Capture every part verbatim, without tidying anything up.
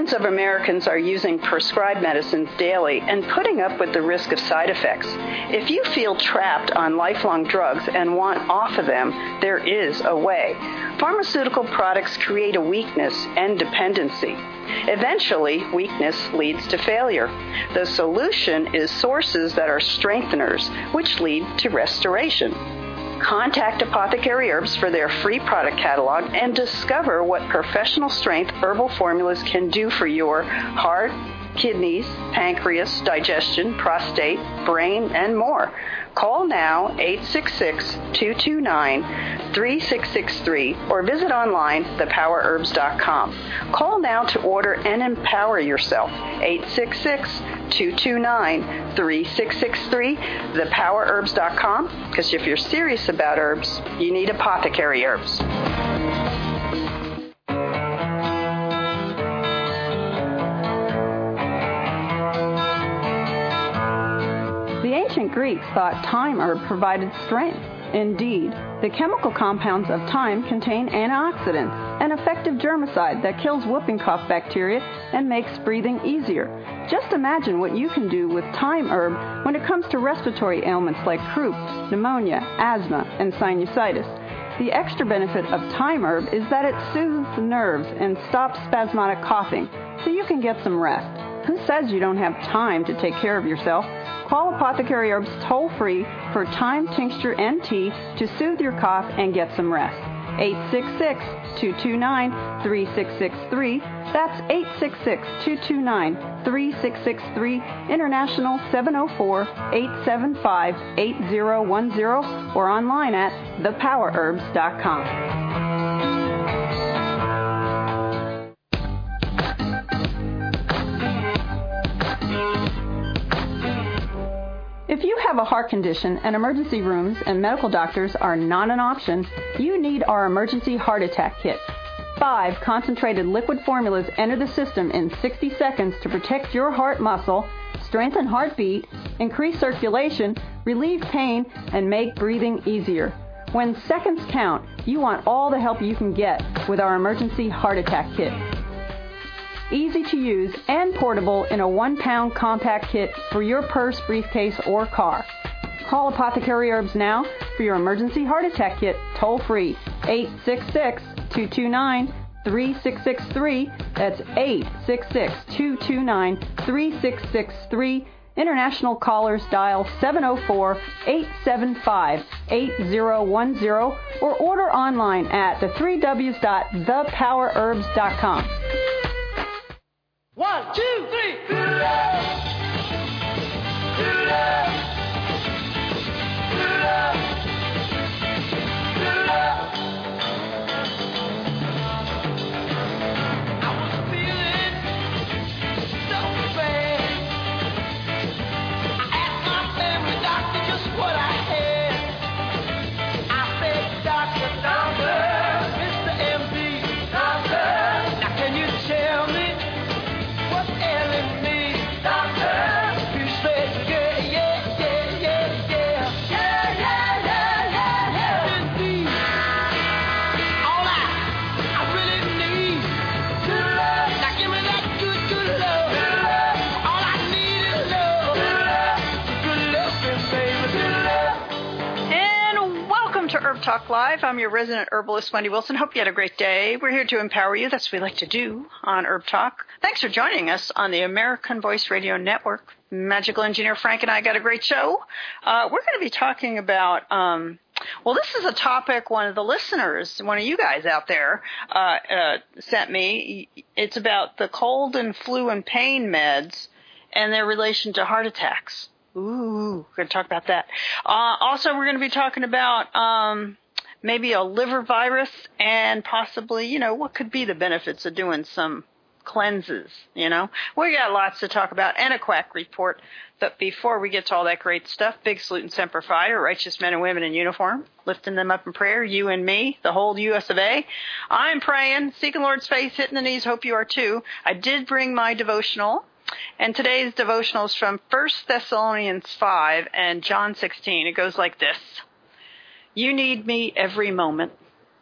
Millions of Americans are using prescribed medicines daily and putting up with the risk of side effects. If you feel trapped on lifelong drugs and want off of them, there is a way. Pharmaceutical products create a weakness and dependency. Eventually, weakness leads to failure. The solution is sources that are strengtheners, which lead to restoration. Contact Apothecary Herbs for their free product catalog and discover what professional strength herbal formulas can do for your heart, kidneys, pancreas, digestion, prostate, brain, and more. Call now eight six six, two two nine, three six six three or visit online the power herbs dot com. Call now to order and empower yourself. eight six six, two two nine, three six six three, the power herbs dot com, because if you're serious about herbs, you need Apothecary Herbs. The ancient Greeks thought thyme herb provided strength. Indeed, the chemical compounds of thyme contain antioxidants, an effective germicide that kills whooping cough bacteria and makes breathing easier. Just imagine what you can do with thyme herb when it comes to respiratory ailments like croup, pneumonia, asthma, and sinusitis. The extra benefit of thyme herb is that it soothes the nerves and stops spasmodic coughing, so you can get some rest. Who says you don't have time to take care of yourself? Call Apothecary Herbs toll-free for thyme tincture and tea to soothe your cough and get some rest. eight six six, two two nine, three six six three. That's eight six six, two two nine, three six six three. International seven oh four, eight seven five, eight oh one oh or online at the power herbs dot com. If you have a heart condition and emergency rooms and medical doctors are not an option, you need our emergency heart attack kit. Five concentrated liquid formulas enter the system in sixty seconds to protect your heart muscle, strengthen heartbeat, increase circulation, relieve pain, and make breathing easier. When seconds count, you want all the help you can get with our emergency heart attack kit. Easy to use and portable in a one-pound compact kit for your purse, briefcase, or car. Call Apothecary Herbs now for your emergency heart attack kit toll-free, eight six six, two two nine, three six six three. That's eight six six, two two nine, three six six three. International callers dial seven oh four, eight seven five, eight oh one oh or order online at the three W's dot the power herbs dot com. One, two, three. Hoorah! Hoorah! Hoorah! Hoorah! I was feeling so bad. I asked my family doctor just what I had. I said, Doctor, Doctor, Mister M D, Doctor, now can you tell me what's ailing me, doctor? He said, yeah, yeah, yeah, yeah, yeah. Yeah, yeah, yeah, yeah, yeah. Indeed. All I, I really need good love. Now give me that good, good love. Good love. All I need is love. Good love. Good love, baby. Good love. And welcome to Herb Talk Live. I'm your resident herbalist, Wendy Wilson. Hope you had a great day. We're here to empower you. That's what we like to do on Herb Talk. Thanks for joining us on the American Voice Radio Network. Magical Engineer Frank and I got a great show. Uh, we're going to be talking about, um, well, this is a topic one of the listeners, one of you guys out there, uh, uh, sent me. It's about the cold and flu and pain meds and their relation to heart attacks. Ooh, we're going to talk about that. Uh, also, we're going to be talking about um, maybe a liver virus and possibly, you know, what could be the benefits of doing some cleanses, you know. We got lots to talk about and a quack report. But before we get to all that great stuff, Big Salute and Semper Fi, righteous men and women in uniform, lifting them up in prayer, you and me, the whole U S of A. I'm praying, seeking Lord's face, hitting the knees, hope you are too. I did bring my devotional. And today's devotional is from First Thessalonians five and John sixteen. It goes like this. You need me every moment.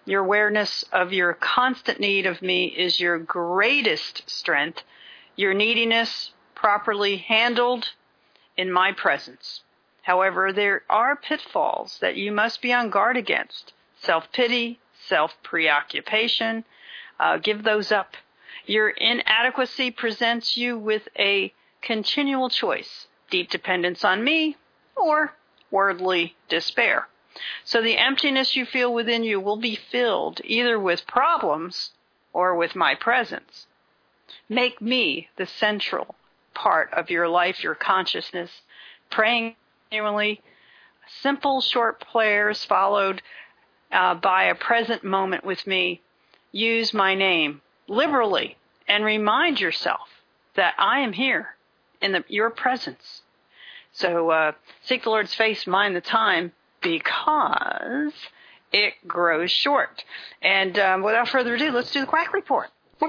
Your awareness of your constant need of me is your greatest strength. Your neediness properly handled in my presence. However, there are pitfalls that you must be on guard against. Self-pity, self-preoccupation, uh, give those up. Your inadequacy presents you with a continual choice, deep dependence on me or worldly despair. So the emptiness you feel within you will be filled either with problems or with my presence. Make me the central part of your life, your consciousness, praying annually, simple short prayers followed uh, by a present moment with me. Use my name liberally and remind yourself that I am here in the, your presence. So uh, seek the Lord's face, mind the time, because it grows short. And um, without further ado, let's do the Quack Report.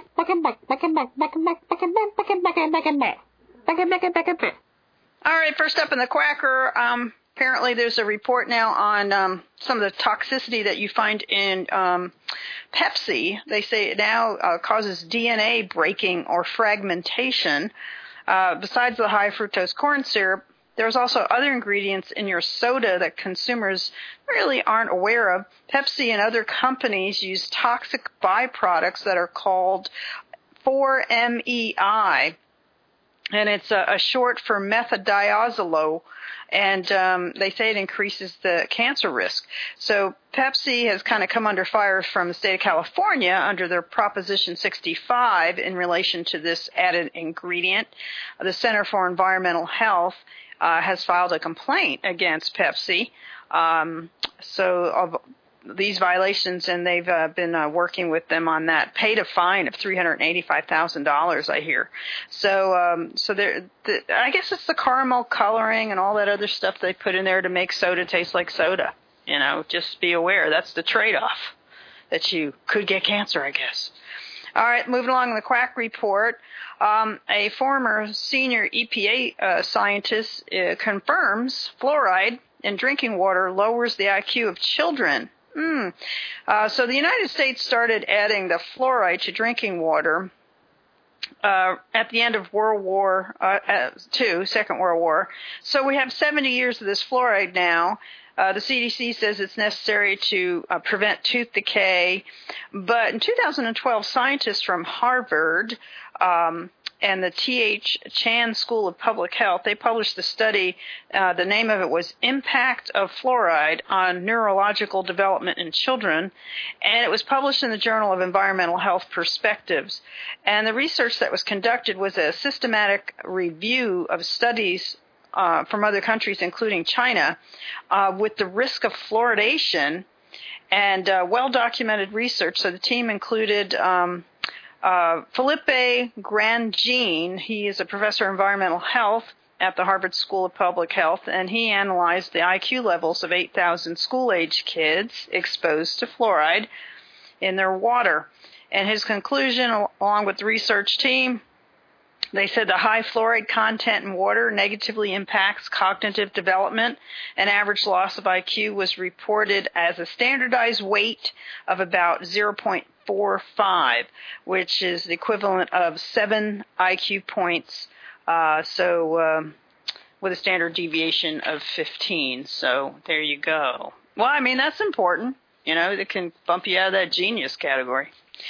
All right, first up in the Quacker, um, apparently there's a report now on um, some of the toxicity that you find in um, Pepsi. They say it now uh, causes D N A breaking or fragmentation. Uh, besides the high fructose corn syrup, there's also other ingredients in your soda that consumers really aren't aware of. Pepsi and other companies use toxic byproducts that are called four M E I. And it's a, a short for methodiazole, and um, they say it increases the cancer risk. So Pepsi has kind of come under fire from the state of California under their Proposition sixty-five in relation to this added ingredient. The Center for Environmental Health uh, has filed a complaint against Pepsi. Um, so of these violations, and they've uh, been uh, working with them on that. Paid a fine of three hundred eighty-five thousand dollars, I hear. So, um, so there, the, I guess it's the caramel coloring and all that other stuff they put in there to make soda taste like soda. You know, just be aware that's the trade-off, that you could get cancer, I guess. All right, moving along in the Quack Report. Um, a former senior E P A uh, scientist uh, confirms fluoride in drinking water lowers the I Q of children. Mm. Uh, so the United States started adding the fluoride to drinking water uh, at the end of World War uh, Two, Second World War. So we have seventy years of this fluoride now. Uh, the C D C says it's necessary to uh, prevent tooth decay. But in two thousand twelve, scientists from Harvard um, and the T H Chan School of Public Health, they published a study. Uh, the name of it was Impact of Fluoride on Neurological Development in Children, and it was published in the Journal of Environmental Health Perspectives. And the research that was conducted was a systematic review of studies uh, from other countries, including China, uh, with the risk of fluoridation and uh, well-documented research. So the team included um, Uh, Felipe Grandjean. He is a professor of environmental health at the Harvard School of Public Health, and he analyzed the I Q levels of eight thousand school-age kids exposed to fluoride in their water. And his conclusion, along with the research team, they said the high fluoride content in water negatively impacts cognitive development. An average loss of I Q was reported as a standardized weight of about zero point four five, which is the equivalent of seven I Q points, uh, so um, with a standard deviation of fifteen. So there you go. Well, I mean, that's important. You know, it can bump you out of that genius category.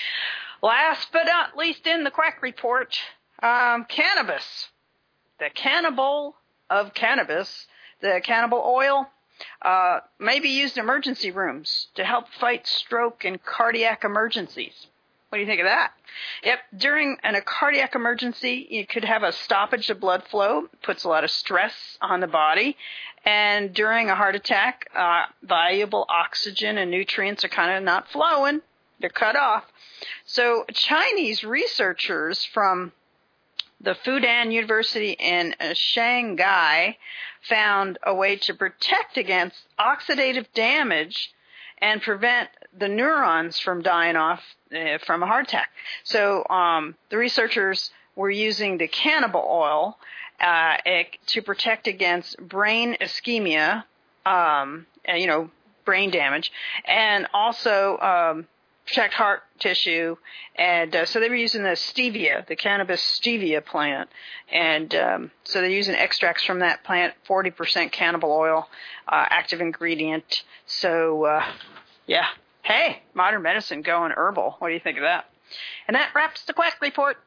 Last but not least in the Quack Report, um, cannabis. The cannibal of cannabis, the cannabis oil, Uh, may be used in emergency rooms to help fight stroke and cardiac emergencies. What do you think of that? Yep, during an, a cardiac emergency, you could have a stoppage of blood flow, puts a lot of stress on the body, and during a heart attack, uh, valuable oxygen and nutrients are kind of not flowing. They're cut off. So Chinese researchers from the Fudan University in uh, Shanghai found a way to protect against oxidative damage and prevent the neurons from dying off uh, from a heart attack. So um, the researchers were using the cannabis oil uh, to protect against brain ischemia, um, and, you know, brain damage, and also um, protect heart tissue. And uh, so they were using the stevia, the cannabis stevia plant. And um, so they're using extracts from that plant, forty percent cannabis oil, uh, active ingredient. So, uh, yeah. Hey, modern medicine going herbal. What do you think of that? And that wraps the Quack Report.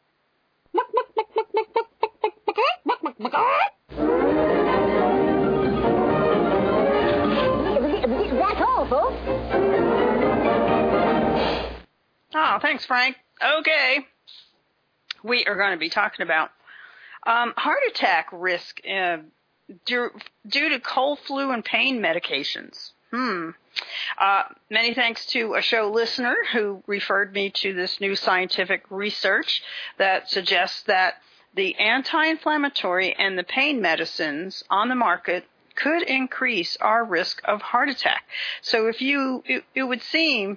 That's all, folks. Oh, thanks, Frank. Okay. We are going to be talking about um, heart attack risk uh, due, due to cold, flu, and pain medications. Hmm. Uh, many thanks to a show listener who referred me to this new scientific research that suggests that the anti-inflammatory and the pain medicines on the market could increase our risk of heart attack. So if you, it, it would seem,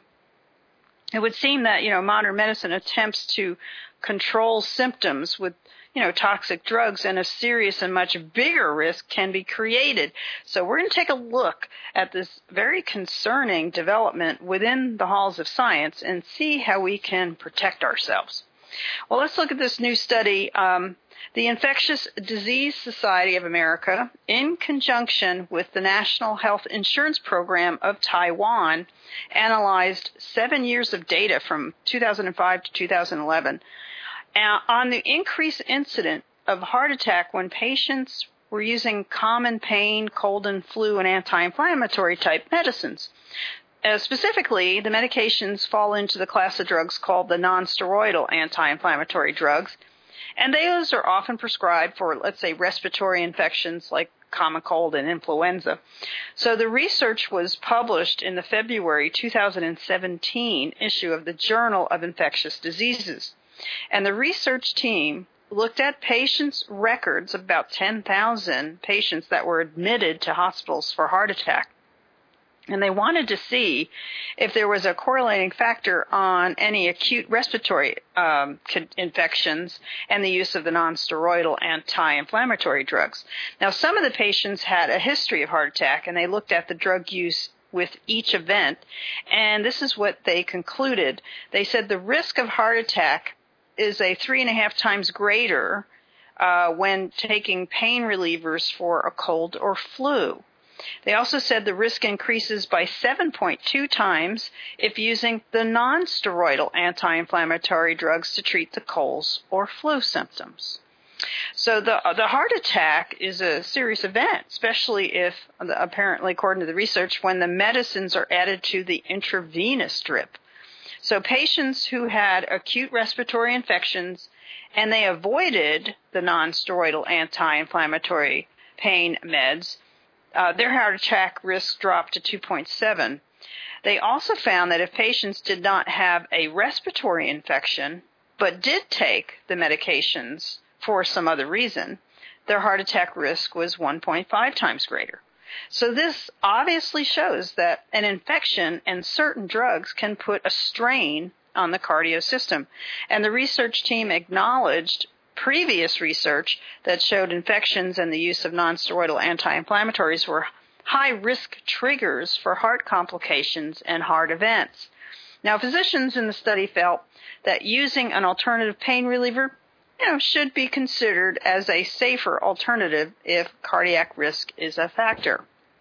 it would seem that, you know, modern medicine attempts to control symptoms with, you know, toxic drugs, and a serious and much bigger risk can be created. So we're going to take a look at this very concerning development within the halls of science and see how we can protect ourselves. Well, let's look at this new study. Um, the Infectious Disease Society of America, in conjunction with the National Health Insurance Program of Taiwan, analyzed seven years of data from two thousand five to two thousand eleven uh, on the increased incident of heart attack when patients were using common pain, cold and flu, and anti-inflammatory type medicines. Uh, specifically, the medications fall into the class of drugs called the non-steroidal anti-inflammatory drugs, and those are often prescribed for, let's say, respiratory infections like common cold and influenza. So the research was published in the February two thousand seventeen issue of the Journal of Infectious Diseases, and the research team looked at patients' records, about ten thousand patients that were admitted to hospitals for heart attack. And they wanted to see if there was a correlating factor on any acute respiratory um, infections and the use of the nonsteroidal anti-inflammatory drugs. Now, some of the patients had a history of heart attack, and they looked at the drug use with each event, and this is what they concluded. They said the risk of heart attack is a three and a half times greater uh, when taking pain relievers for a cold or flu. They also said the risk increases by seven point two times if using the non-steroidal anti-inflammatory drugs to treat the colds or flu symptoms. So the the heart attack is a serious event, especially if, apparently according to the research, when the medicines are added to the intravenous drip. So patients who had acute respiratory infections and they avoided the non-steroidal anti-inflammatory pain meds, Uh, their heart attack risk dropped to two point seven. They also found that if patients did not have a respiratory infection but did take the medications for some other reason, their heart attack risk was one point five times greater. So this obviously shows that an infection and certain drugs can put a strain on the cardio system. And the research team acknowledged previous research that showed infections and the use of nonsteroidal anti-inflammatories were high-risk triggers for heart complications and heart events. Now, physicians in the study felt that using an alternative pain reliever, you know, should be considered as a safer alternative if cardiac risk is a factor.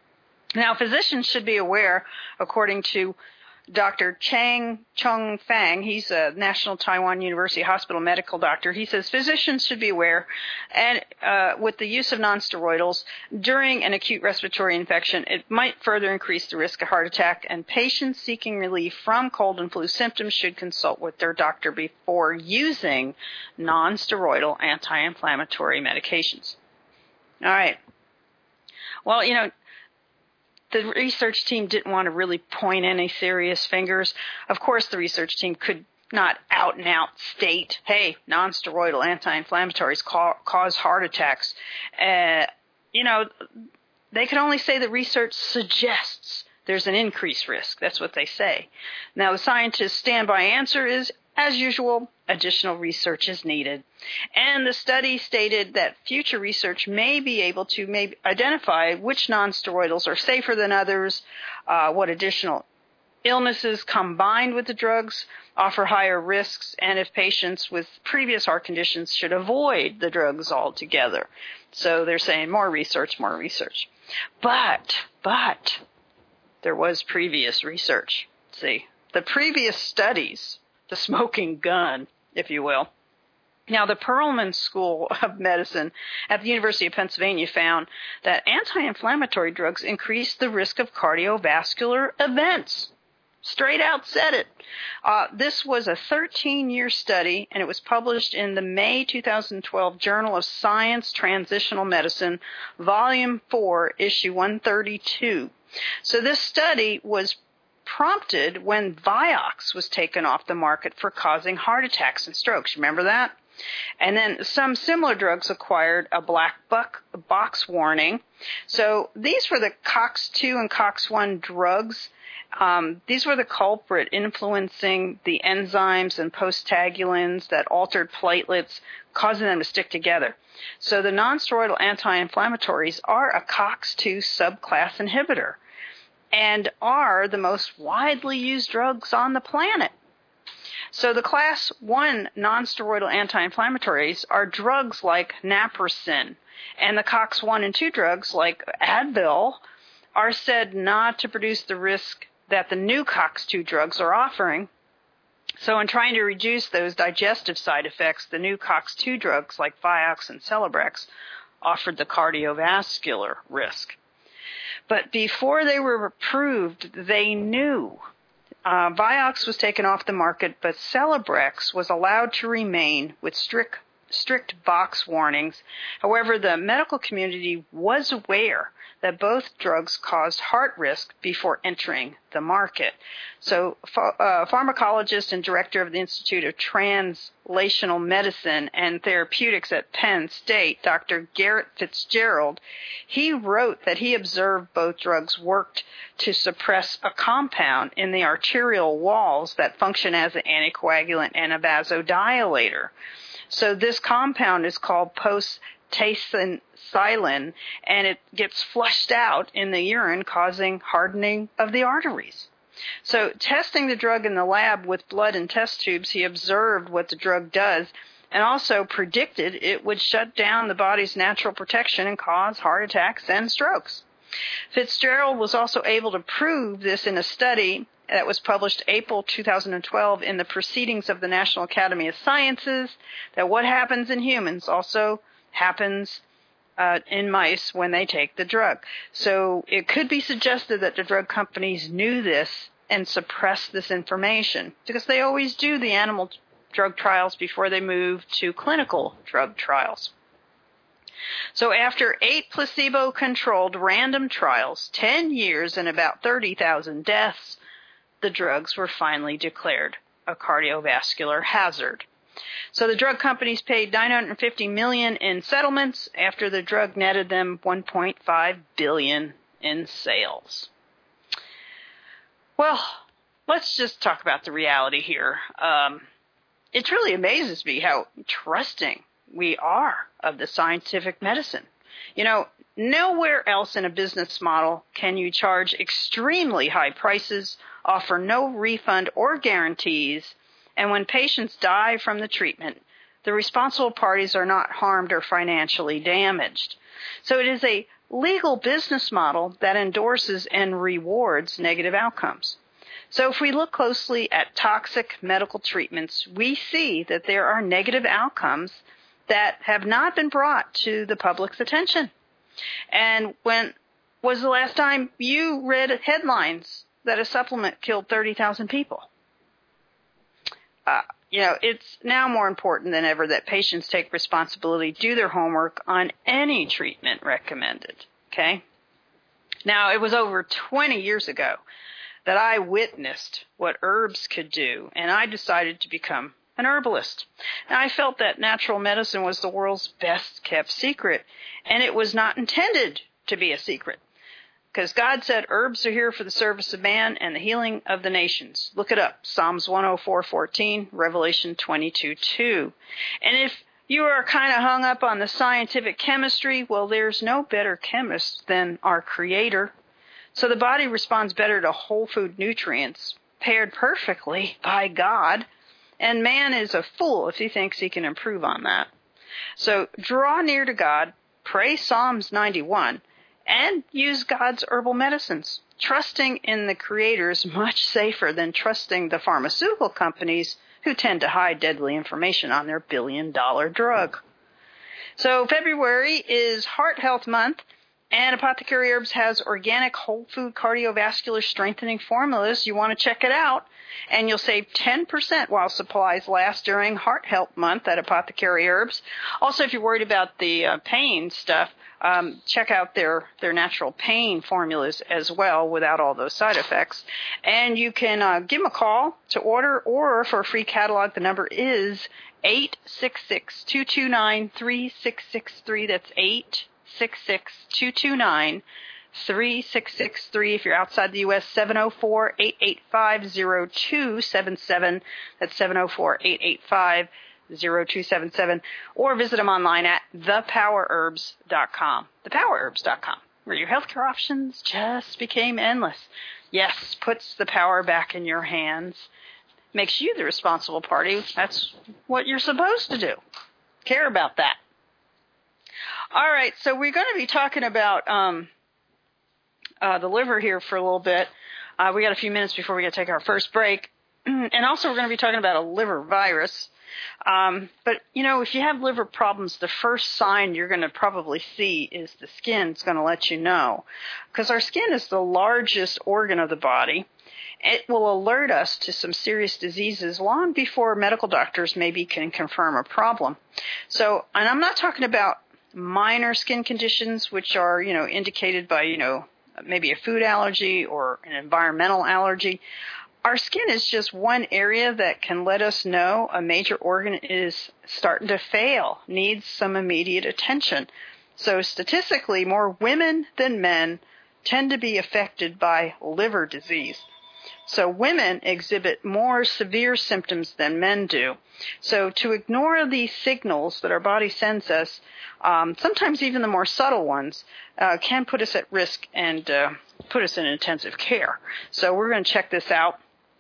Now, physicians should be aware, according to Doctor Chang Chung Fang, he's a National Taiwan University Hospital medical doctor. He says physicians should be aware, and uh, with the use of nonsteroidals during an acute respiratory infection, it might further increase the risk of heart attack, and patients seeking relief from cold and flu symptoms should consult with their doctor before using nonsteroidal anti-inflammatory medications. All right. Well, you know, the research team didn't want to really point any serious fingers. Of course, the research team could not out and out state, hey, nonsteroidal anti-inflammatories ca- cause heart attacks. Uh, you know, they could only say the research suggests there's an increased risk. That's what they say. Now, the scientists' standby answer is, as usual, additional research is needed. And the study stated that future research may be able to maybe identify which nonsteroidals are safer than others, uh, what additional illnesses combined with the drugs offer higher risks, and if patients with previous heart conditions should avoid the drugs altogether. So they're saying more research, more research. But, but, there was previous research. See, the previous studies, the smoking gun, if you will. Now, the Perelman School of Medicine at the University of Pennsylvania found that anti-inflammatory drugs increase the risk of cardiovascular events. Straight out said it. Uh, this was a thirteen-year study, and it was published in the May two thousand twelve Journal of Science Transitional Medicine, Volume four, Issue one thirty-two. So this study was prompted when Vioxx was taken off the market for causing heart attacks and strokes. Remember that? And then some similar drugs acquired a black buck box warning. So these were the COX two and COX one drugs. Um, these were the culprit influencing the enzymes and prostaglandins that altered platelets, causing them to stick together. So the nonsteroidal anti-inflammatories are a COX two subclass inhibitor and are the most widely used drugs on the planet. So the class one nonsteroidal anti-inflammatories are drugs like naproxen, and the COX one and two drugs like Advil are said not to produce the risk that the new COX two drugs are offering. So in trying to reduce those digestive side effects, the new COX two drugs like Vioxx and Celebrex offered the cardiovascular risk. But before they were approved, they knew. Uh, Vioxx was taken off the market, but Celebrex was allowed to remain with strict strict box warnings. However, the medical community was aware that both drugs caused heart risk before entering the market. So uh, pharmacologist and director of the Institute of Translational Medicine and Therapeutics at Penn State, Doctor Garrett Fitzgerald, he wrote that he observed both drugs worked to suppress a compound in the arterial walls that function as an anticoagulant and a vasodilator. So this compound is called post-tacin silin, and it gets flushed out in the urine, causing hardening of the arteries. So testing the drug in the lab with blood and test tubes, he observed what the drug does and also predicted it would shut down the body's natural protection and cause heart attacks and strokes. Fitzgerald was also able to prove this in a study that was published April two thousand twelve in the Proceedings of the National Academy of Sciences, that what happens in humans also happens uh, in mice when they take the drug. So it could be suggested that the drug companies knew this and suppressed this information, because they always do the animal drug trials before they move to clinical drug trials. So after eight placebo-controlled random trials, ten years and about thirty thousand deaths, the drugs were finally declared a cardiovascular hazard. So the drug companies paid nine hundred fifty million dollars in settlements after the drug netted them one point five billion dollars in sales. Well, let's just talk about the reality here. Um, it really amazes me how trusting we are of the scientific medicine. You know, nowhere else in a business model can you charge extremely high prices, offer no refund or guarantees, and when patients die from the treatment, the responsible parties are not harmed or financially damaged. So it is a legal business model that endorses and rewards negative outcomes. So if we look closely at toxic medical treatments, we see that there are negative outcomes that have not been brought to the public's attention. And when was the last time you read headlines that a supplement killed thirty thousand people? Uh, you know, it's now more important than ever that patients take responsibility, do their homework on any treatment recommended, okay? Now, it was over twenty years ago that I witnessed what herbs could do, and I decided to become an herbalist. And I felt that natural medicine was the world's best kept secret, and it was not intended to be a secret. because God said herbs are here for the service of man and the healing of the nations. Look it up. Psalms one oh four fourteen, Revelation twenty-two two. And if you are kind of hung up on the scientific chemistry, well, there's no better chemist than our Creator. So the body responds better to whole food nutrients paired perfectly by God. And man is a fool if he thinks he can improve on that. So draw near to God, pray Psalms ninety-one, and use God's herbal medicines. Trusting in the Creator is much safer than trusting the pharmaceutical companies who tend to hide deadly information on their billion-dollar drug. So February is Heart Health Month, and Apothecary Herbs has organic whole food cardiovascular strengthening formulas. You want to check it out, and you'll save ten percent while supplies last during Heart Health Month at Apothecary Herbs. Also, if you're worried about the uh, pain stuff, um, check out their, their natural pain formulas as well without all those side effects. And you can uh, give them a call to order, or for a free catalog, the number is eight six six, two two nine, three six six three. That's eight six six, two two nine, three six six three. If you're outside the U S, seven oh four, eight eight five, oh two seven seven. That's seven oh four, eight eight five, oh two seven seven. Or visit them online at the power herbs dot com. the power herbs dot com, where your healthcare options just became endless. Yes, puts the power back in your hands. Makes you the responsible party. That's what you're supposed to do. Care about that. All right, so we're going to be talking about um, uh, the liver here for a little bit. Uh, we got a few minutes before we got to take our first break. And also we're going to be talking about a liver virus. Um, but, you know, if you have liver problems, the first sign you're going to probably see is the skin's going to let you know. Because our skin is the largest organ of the body. It will alert us to some serious diseases long before medical doctors maybe can confirm a problem. So, and I'm not talking about minor skin conditions, which are, you know, indicated by, you know, maybe a food allergy or an environmental allergy. Our skin is just one area that can let us know a major organ is starting to fail, needs some immediate attention. So statistically, more women than men tend to be affected by liver disease. So women exhibit more severe symptoms than men do. So to ignore these signals that our body sends us, um, sometimes even the more subtle ones, uh, can put us at risk and uh, put us in intensive care. So we're going to check this out.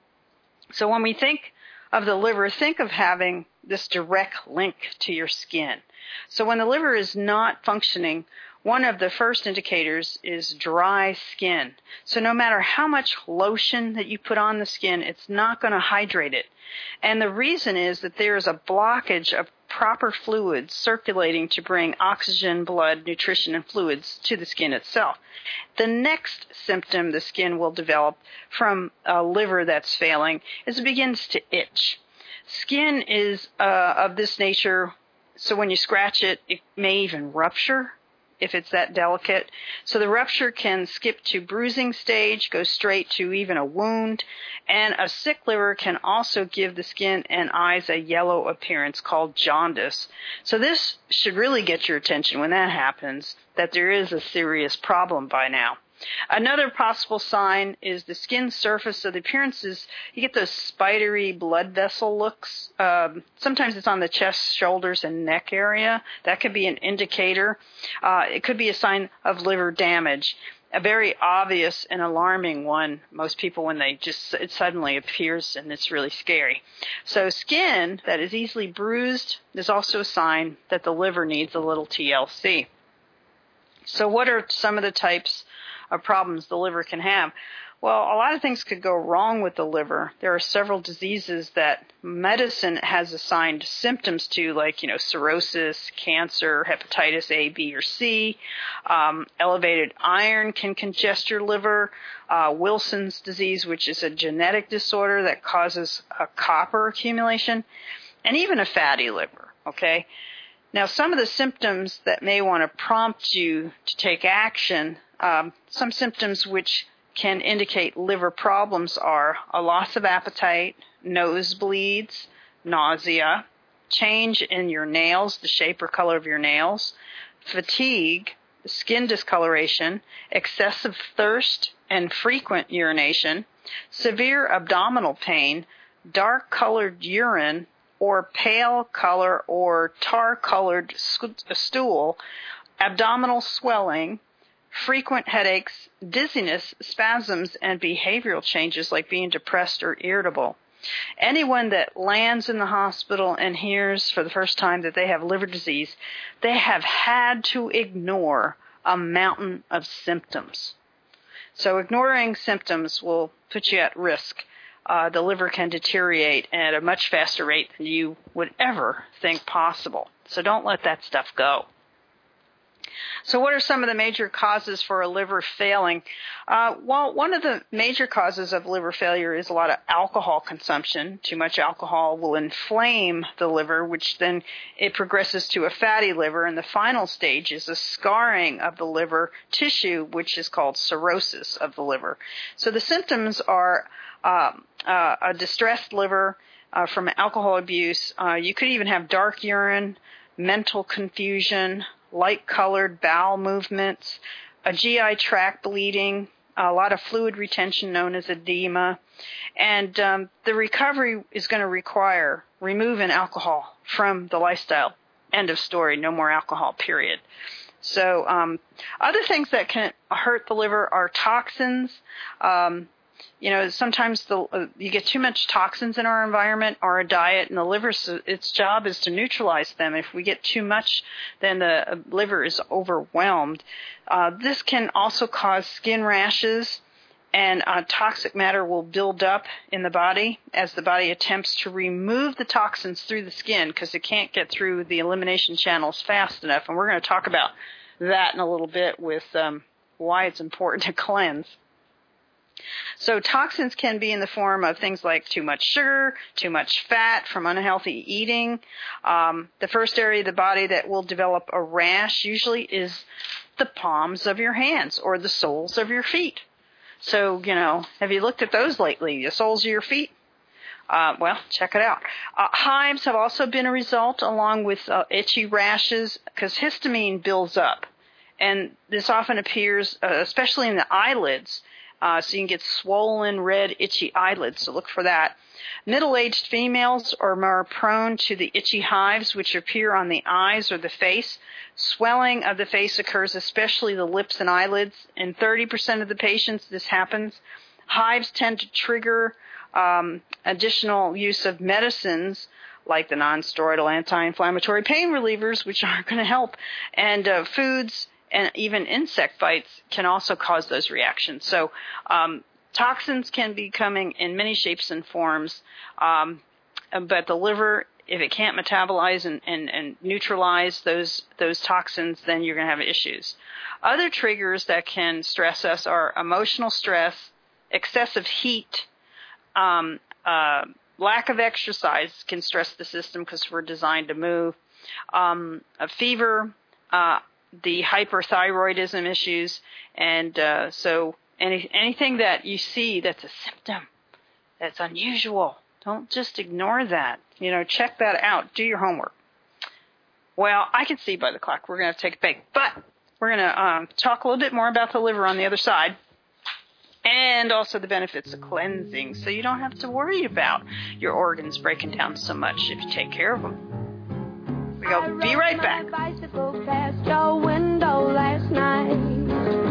So when we think of the liver, think of having this direct link to your skin. So when the liver is not functioning, one of the first indicators is dry skin. So no matter how much lotion that you put on the skin, it's not going to hydrate it. And the reason is that there is a blockage of proper fluids circulating to bring oxygen, blood, nutrition, and fluids to the skin itself. The next symptom the skin will develop from a liver that's failing is it begins to itch. Skin is uh, of this nature, so when you scratch it, it may even rupture if it's that delicate. So the rupture can skip to bruising stage, go straight to even a wound, and a sick liver can also give the skin and eyes a yellow appearance called jaundice. So this should really get your attention when that happens, that there is a serious problem by now. Another possible sign is the skin surface. So the appearance is you get those spidery blood vessel looks. Um, sometimes it's on the chest, shoulders, and neck area. That could be an indicator. Uh, it could be a sign of liver damage. A very obvious and alarming one, most people when they just, it suddenly appears and it's really scary. So skin that is easily bruised is also a sign that the liver needs a little T L C. So what are some of the types of problems the liver can have? Well, a lot of things could go wrong with the liver. There are several diseases that medicine has assigned symptoms to, like, you know, cirrhosis, cancer, hepatitis A, B, or C. Um, elevated iron can congest your liver. Uh, Wilson's disease, which is a genetic disorder that causes a copper accumulation, and even a fatty liver, okay? Now, some of the symptoms that may want to prompt you to take action, um, some symptoms which can indicate liver problems are a loss of appetite, nosebleeds, nausea, change in your nails, the shape or color of your nails, fatigue, skin discoloration, excessive thirst and frequent urination, severe abdominal pain, dark-colored urine, or pale color or tar-colored stool, abdominal swelling, frequent headaches, dizziness, spasms, and behavioral changes like being depressed or irritable. Anyone that lands in the hospital and hears for the first time that they have liver disease, they have had to ignore a mountain of symptoms. So ignoring symptoms will put you at risk. Uh, the liver can deteriorate at a much faster rate than you would ever think possible. So don't let that stuff go. So what are some of the major causes for a liver failing? Uh, well, one of the major causes of liver failure is a lot of alcohol consumption. Too much alcohol will inflame the liver, which then it progresses to a fatty liver. And the final stage is a scarring of the liver tissue, which is called cirrhosis of the liver. So the symptoms are um, uh, a distressed liver uh, from alcohol abuse. Uh, you could even have dark urine, mental confusion, light-colored bowel movements, a G I tract bleeding, a lot of fluid retention known as edema, and um, the recovery is going to require removing alcohol from the lifestyle. End of story. No more alcohol, period. So um, other things that can hurt the liver are toxins. Um, You know, sometimes the, uh, you get too much toxins in our environment or our diet, and the liver, its job is to neutralize them. If we get too much, then the liver is overwhelmed. Uh, this can also cause skin rashes, and uh, toxic matter will build up in the body as the body attempts to remove the toxins through the skin because it can't get through the elimination channels fast enough. And we're going to talk about that in a little bit with um, why it's important to cleanse. So toxins can be in the form of things like too much sugar, too much fat from unhealthy eating. Um, the first area of the body that will develop a rash usually is the palms of your hands or the soles of your feet. So, you know, have you looked at those lately, the soles of your feet? Uh, well, check it out. Uh, hives have also been a result along with uh, itchy rashes because histamine builds up. And this often appears, uh, especially in the eyelids. Uh, so you can get swollen, red, itchy eyelids, so look for that. Middle-aged females are more prone to the itchy hives, which appear on the eyes or the face. Swelling of the face occurs, especially the lips and eyelids. In thirty percent of the patients, this happens. Hives tend to trigger um, additional use of medicines, like the non-steroidal anti-inflammatory pain relievers, which aren't going to help, and uh, foods, and even insect bites can also cause those reactions. So um, toxins can be coming in many shapes and forms, um, but the liver, if it can't metabolize and, and, and neutralize those those toxins, then you're going to have issues. Other triggers that can stress us are emotional stress, excessive heat, um, uh, lack of exercise can stress the system because we're designed to move, um, a fever, uh, the hyperthyroidism issues, and uh, so any, anything that you see that's a symptom that's unusual, don't just ignore that. You know, check that out. Do your homework. Well, I can see by the clock we're going to have to take a break, but we're going to um, talk a little bit more about the liver on the other side, and also the benefits of cleansing, so you don't have to worry about your organs breaking down so much if you take care of them. We'll be right back. I rode my bicycle past your window last night.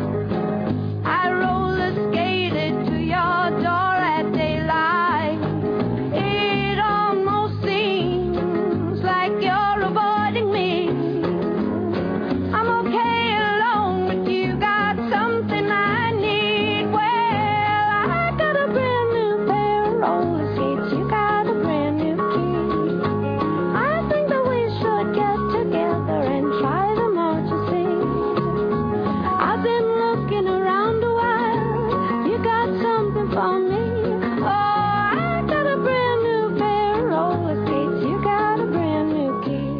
I roller skated to your door at daylight. It almost seems like you're avoiding me. I'm okay alone, but you got something I need. Well, I got a brand new pair of roller skates. You got a brand new key. I think that we should get together and try them out, you see. I've been looking around a while. You got something for me. Oh, I got a brand new pair of roller skates. You got a brand new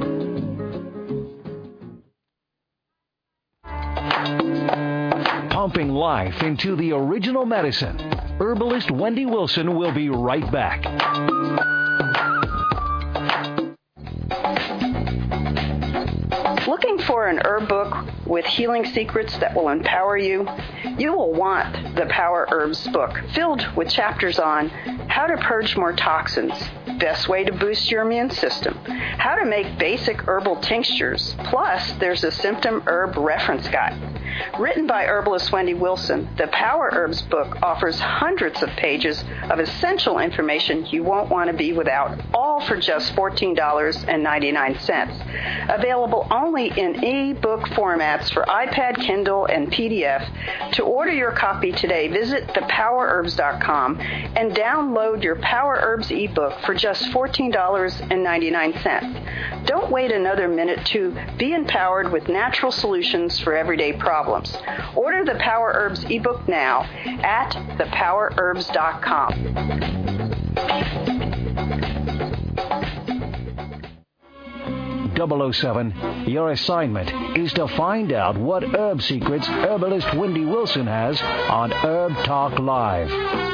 key. Pumping life into the original medicine. Herbalist Wendy Wilson will be right back. Looking for for an herb book with healing secrets that will empower you? You will want the Power Herbs book, filled with chapters on how to purge more toxins, best way to boost your immune system, how to make basic herbal tinctures, plus there's a symptom herb reference guide. Written by herbalist Wendy Wilson, the Power Herbs book offers hundreds of pages of essential information you won't want to be without, all for just fourteen dollars and ninety-nine cents. Available only in e-book formats for iPad, Kindle, and P D F. To order your copy today, visit the power herbs dot com and download your Power Herbs ebook for just fourteen dollars and ninety-nine cents. Don't wait another minute to be empowered with natural solutions for everyday problems. Order the Power Herbs ebook now at the power herbs dot com. double oh seven, your assignment is to find out what herb secrets herbalist Wendy Wilson has on Herb Talk Live.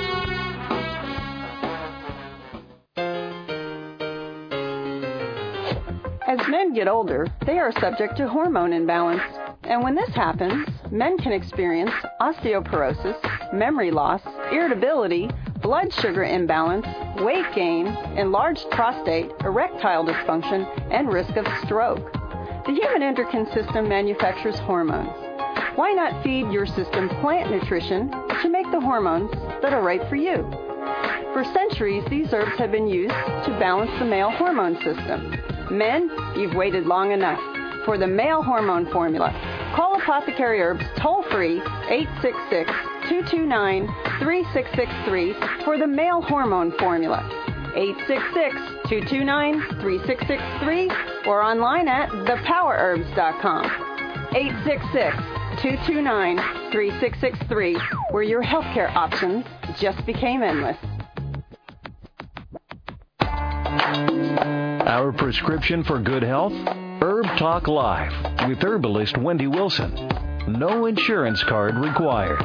As men get older, they are subject to hormone imbalance. And when this happens, men can experience osteoporosis, memory loss, irritability, blood sugar imbalance, weight gain, enlarged prostate, erectile dysfunction, and risk of stroke. The human endocrine system manufactures hormones. Why not feed your system plant nutrition to make the hormones that are right for you? For centuries, these herbs have been used to balance the male hormone system. Men, you've waited long enough. For the male hormone formula, call Apothecary Herbs toll-free eight six six, two two nine, three six six three for the male hormone formula, eight six six, two two nine, three six six three, or online at the power herbs dot com, eight six six, two two nine, three six six three, where your healthcare options just became endless. Our prescription for good health? Herb Talk Live with herbalist Wendy Wilson. No insurance card required.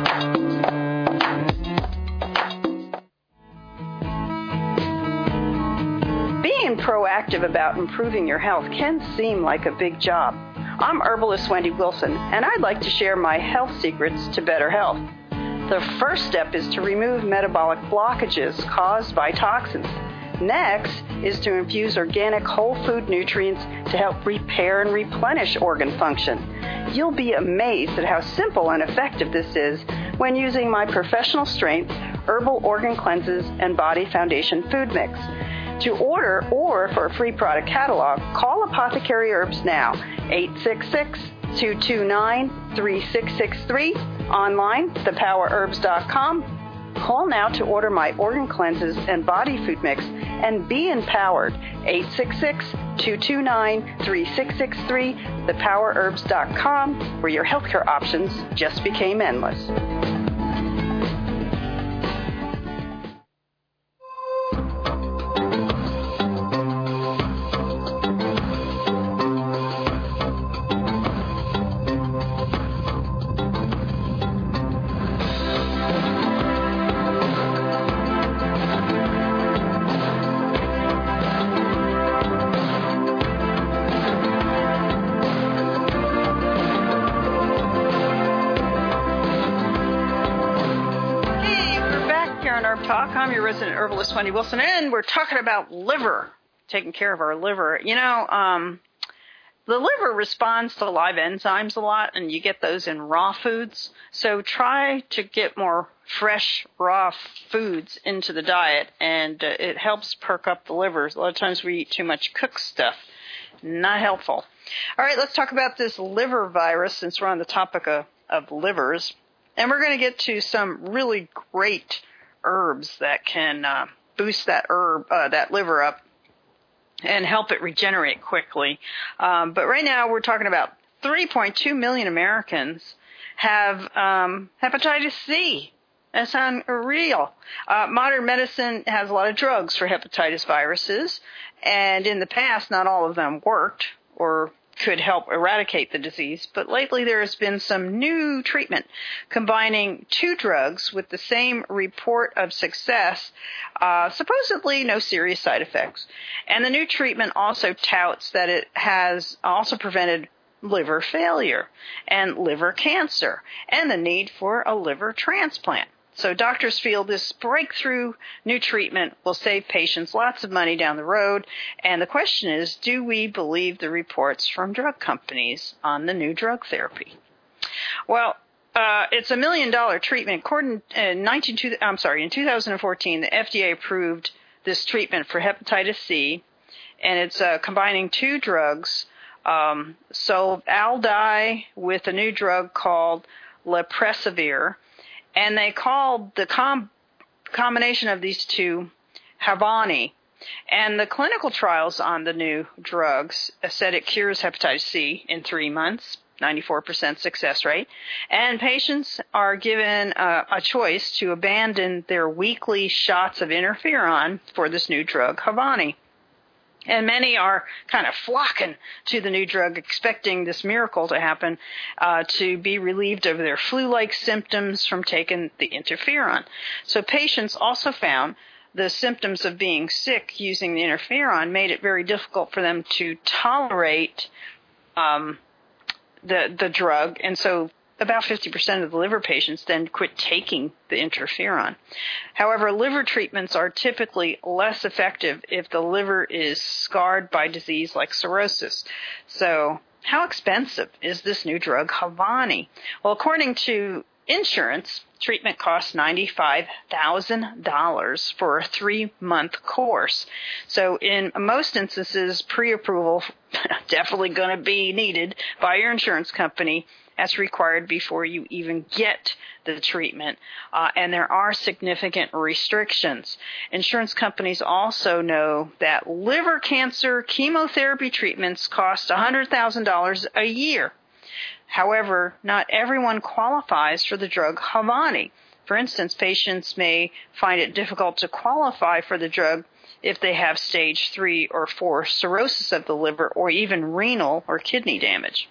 Being proactive about improving your health can seem like a big job. I'm herbalist Wendy Wilson, and I'd like to share my health secrets to better health. The first step is to remove metabolic blockages caused by toxins. Next is to infuse organic whole food nutrients to help repair and replenish organ function. You'll be amazed at how simple and effective this is when using my professional strength herbal organ cleanses and body foundation food mix. To order or for a free product catalog, call Apothecary Herbs now, eight six six, two two nine, three six six three, online, the power herbs dot com. Call now to order my organ cleanses and body food mix and be empowered. eight six six, two two nine, three six six three, the power herbs dot com, where your healthcare options just became endless. I'm your resident herbalist, Wendy Wilson, and we're talking about liver, taking care of our liver. You know, um, the liver responds to live enzymes a lot, and you get those in raw foods. So try to get more fresh, raw foods into the diet, and uh, it helps perk up the liver. A lot of times we eat too much cooked stuff. Not helpful. All right, let's talk about this liver virus since we're on the topic of, of livers. And we're going to get to some really great herbs that can uh, boost that herb, uh, that liver up and help it regenerate quickly. Um, but right now we're talking about three point two million Americans have um, hepatitis C. That's unreal. Uh, modern medicine has a lot of drugs for hepatitis viruses, and in the past, not all of them worked or could help eradicate the disease, but lately there has been some new treatment combining two drugs with the same report of success, uh, supposedly no serious side effects. And the new treatment also touts that it has also prevented liver failure and liver cancer and the need for a liver transplant. So doctors feel this breakthrough new treatment will save patients lots of money down the road. And the question is, do we believe the reports from drug companies on the new drug therapy? Well, uh, it's a million dollar treatment. According in nineteen, I'm sorry, in two thousand fourteen, the F D A approved this treatment for hepatitis C, and it's uh, combining two drugs, um, Sovaldi with a new drug called Lepressavir. And they called the com- combination of these two Havani. And the clinical trials on the new drugs said it cures hepatitis C in three months, ninety-four percent success rate. And patients are given a, a choice to abandon their weekly shots of interferon for this new drug, Havani. And many are kind of flocking to the new drug, expecting this miracle to happen, uh, to be relieved of their flu-like symptoms from taking the interferon. So patients also found the symptoms of being sick using the interferon made it very difficult for them to tolerate um, the the drug, and so about fifty percent of the liver patients then quit taking the interferon. However, liver treatments are typically less effective if the liver is scarred by disease like cirrhosis. So how expensive is this new drug, Havani? Well, according to insurance, treatment costs ninety-five thousand dollars for a three-month course. So in most instances, pre-approval definitely going to be needed by your insurance company. That's required before you even get the treatment, uh, and there are significant restrictions. Insurance companies also know that liver cancer chemotherapy treatments cost one hundred thousand dollars a year. However, not everyone qualifies for the drug Havani. For instance, patients may find it difficult to qualify for the drug if they have stage three or four cirrhosis of the liver or even renal or kidney damage.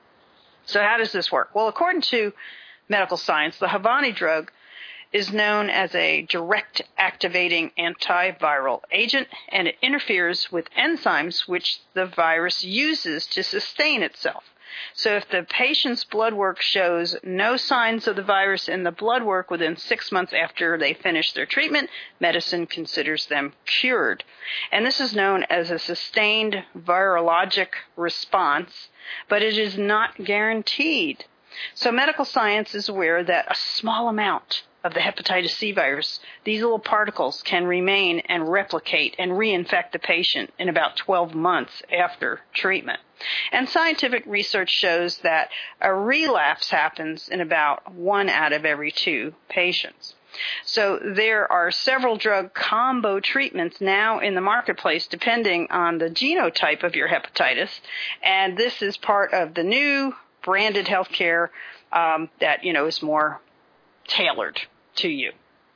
So how does this work? Well, according to medical science, the Havani drug is known as a direct activating antiviral agent, and it interferes with enzymes which the virus uses to sustain itself. So if the patient's blood work shows no signs of the virus in the blood work within six months after they finish their treatment, medicine considers them cured. And this is known as a sustained virologic response, but it is not guaranteed. So medical science is aware that a small amount of the hepatitis C virus, these little particles, can remain and replicate and reinfect the patient in about twelve months after treatment. And scientific research shows that a relapse happens in about one out of every two patients. So there are several drug combo treatments now in the marketplace depending on the genotype of your hepatitis, and this is part of the new branded healthcare um, that, you know, is more tailored to you.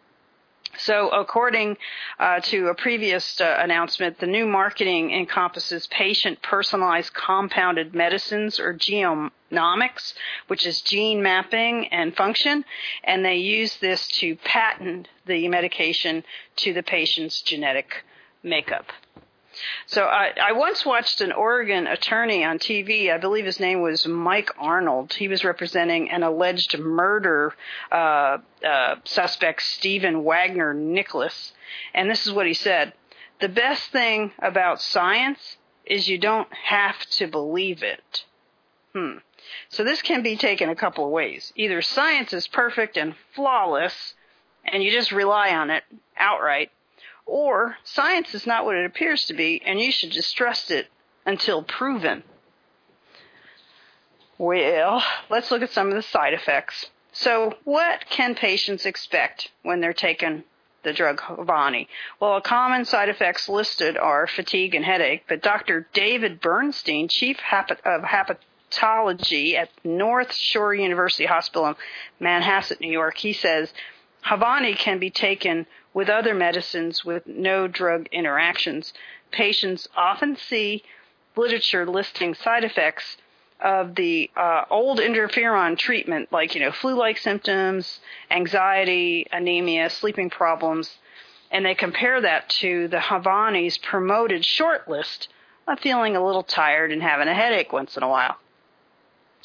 So according uh, to a previous uh, announcement, the new marketing encompasses patient-personalized compounded medicines, or genomics, which is gene mapping and function, and they use this to patent the medication to the patient's genetic makeup. So I, I once watched an Oregon attorney on T V. I believe his name was Mike Arnold. He was representing an alleged murder uh, uh, suspect, Stephen Wagner Nicholas. And this is what he said. The best thing about science is you don't have to believe it. Hmm. So this can be taken a couple of ways. Either science is perfect and flawless, and you just rely on it outright, or science is not what it appears to be, and you should just trust it until proven. Well, let's look at some of the side effects. So what can patients expect when they're taking the drug Havani? Well, a common side effects listed are fatigue and headache, but Doctor David Bernstein, chief of hepatology at North Shore University Hospital in Manhasset, New York, he says Havani can be taken with other medicines with no drug interactions. Patients often see literature listing side effects of the uh, old interferon treatment, like, you know, flu-like symptoms, anxiety, anemia, sleeping problems, and they compare that to the Havani's promoted short list of feeling a little tired and having a headache once in a while.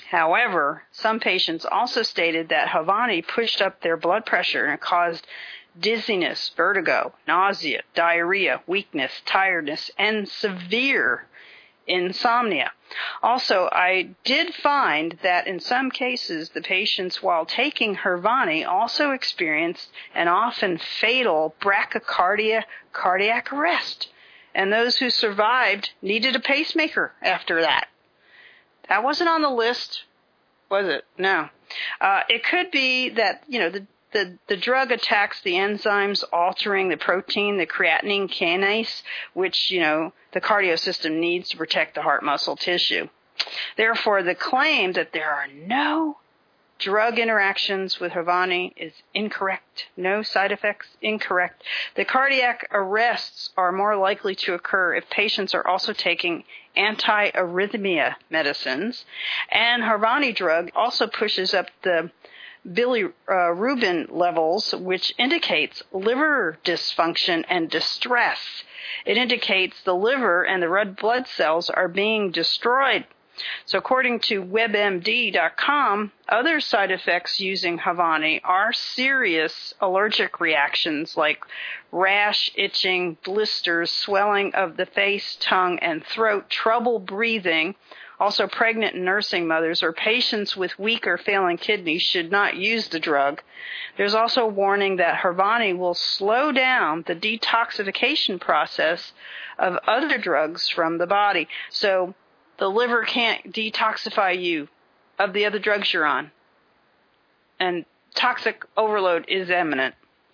However, some patients also stated that Havani pushed up their blood pressure and caused dizziness, vertigo, nausea, diarrhea, weakness, tiredness, and severe insomnia. Also, I did find that in some cases, the patients, while taking Havani, also experienced an often fatal bradycardia cardiac arrest. And those who survived needed a pacemaker after that. That wasn't on the list, was it? No. Uh, it could be that, you know, the, the, the drug attacks the enzymes altering the protein, the creatinine kinase, which, you know, the cardio system needs to protect the heart muscle tissue. Therefore, the claim that there are no drug interactions with Havani is incorrect. No side effects, incorrect. The cardiac arrests are more likely to occur if patients are also taking anti-arrhythmia medicines. And Havani drug also pushes up the bilirubin levels, which indicates liver dysfunction and distress. It indicates the liver and the red blood cells are being destroyed. So according to WebMD dot com, other side effects using Havani are serious allergic reactions like rash, itching, blisters, swelling of the face, tongue, and throat, trouble breathing. Also, pregnant and nursing mothers or patients with weak or failing kidneys should not use the drug. There's also a warning that Havani will slow down the detoxification process of other drugs from the body. So the liver can't detoxify you of the other drugs you're on. And toxic overload is imminent.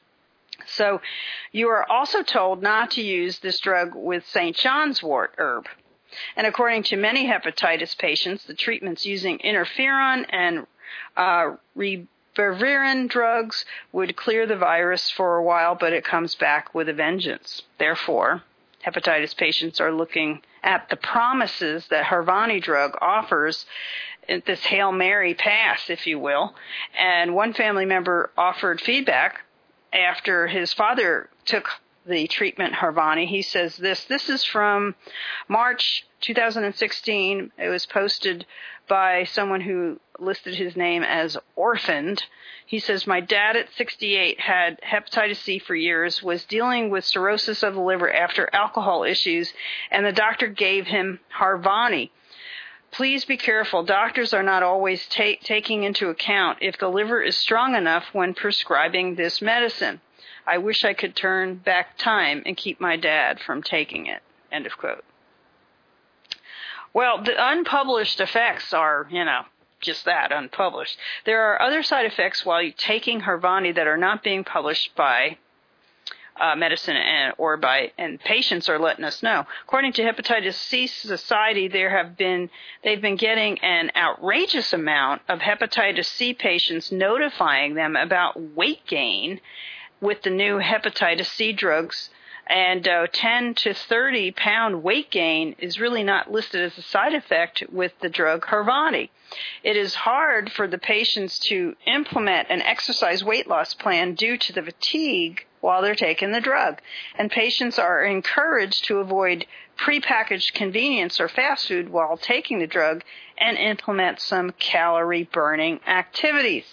So you are also told not to use this drug with Saint John's wort herb. And according to many hepatitis patients, the treatments using interferon and uh, ribavirin drugs would clear the virus for a while, but it comes back with a vengeance. Therefore, hepatitis patients are looking at the promises that Havani drug offers, this Hail Mary pass, if you will. And one family member offered feedback after his father took the treatment Havani. He says this, this is from March two thousand sixteen. It was posted by someone who listed his name as Orphaned. He says, my dad at sixty-eight had hepatitis C for years, was dealing with cirrhosis of the liver after alcohol issues, and the doctor gave him Havani. Please be careful. Doctors are not always ta- taking into account if the liver is strong enough when prescribing this medicine. I wish I could turn back time and keep my dad from taking it. End of quote. Well, the unpublished effects are, you know, just that, unpublished. There are other side effects while taking Havani that are not being published by uh, medicine and or by and patients are letting us know. According to Hepatitis C Society, there have been they've been getting an outrageous amount of hepatitis C patients notifying them about weight gain with the new hepatitis C drugs, and uh, ten to thirty pound weight gain is really not listed as a side effect with the drug Havani. It is hard for the patients to implement an exercise weight loss plan due to the fatigue while they're taking the drug, and patients are encouraged to avoid prepackaged convenience or fast food while taking the drug and implement some calorie burning activities.